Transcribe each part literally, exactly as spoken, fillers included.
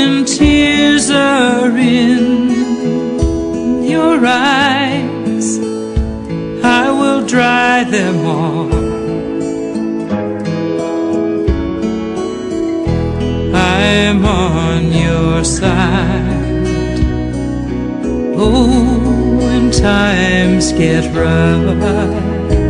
when tears are in your eyes, I will dry them all. I'm on your side. Oh, when times get rough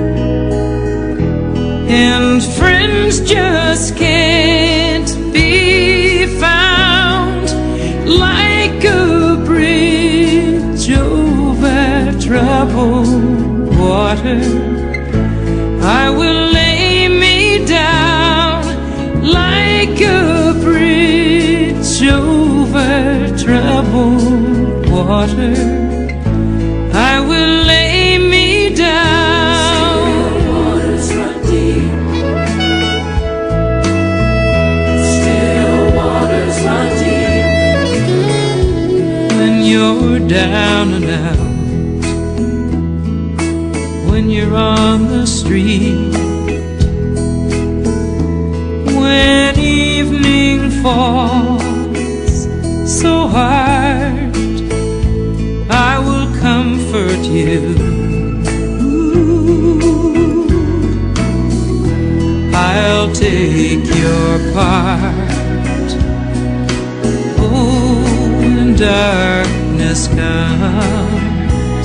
and friends just can't be found, like a bridge over troubled water, I will lay me down. Like a bridge over troubled water, I will lay me down. Still waters run deep. Still waters run deep. When you're down and out, when you're on the street, when evening falls so hard, I will comfort you. I'll take your part. Oh, when darkness comes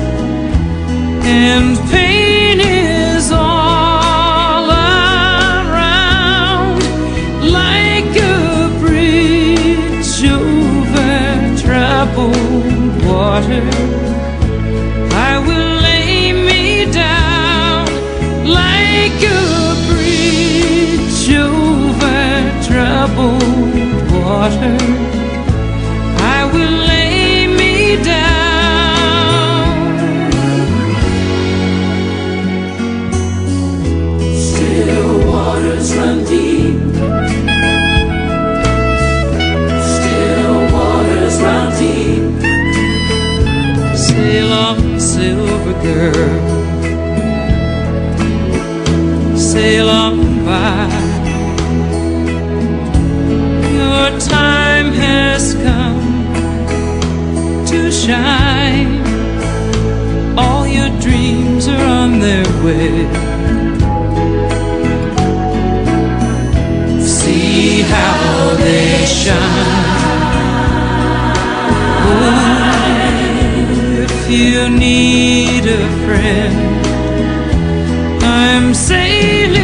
and pain is all around, like a bridge over troubled water, I will lay me down. Like a bridge over troubled water, I will lay me down. Still waters run deep. Still waters run deep. Sail on, silver girl, sail on by. Your time has come to shine. All your dreams are on their way. See how they shine. Oh, if you need a friend, I'm sailing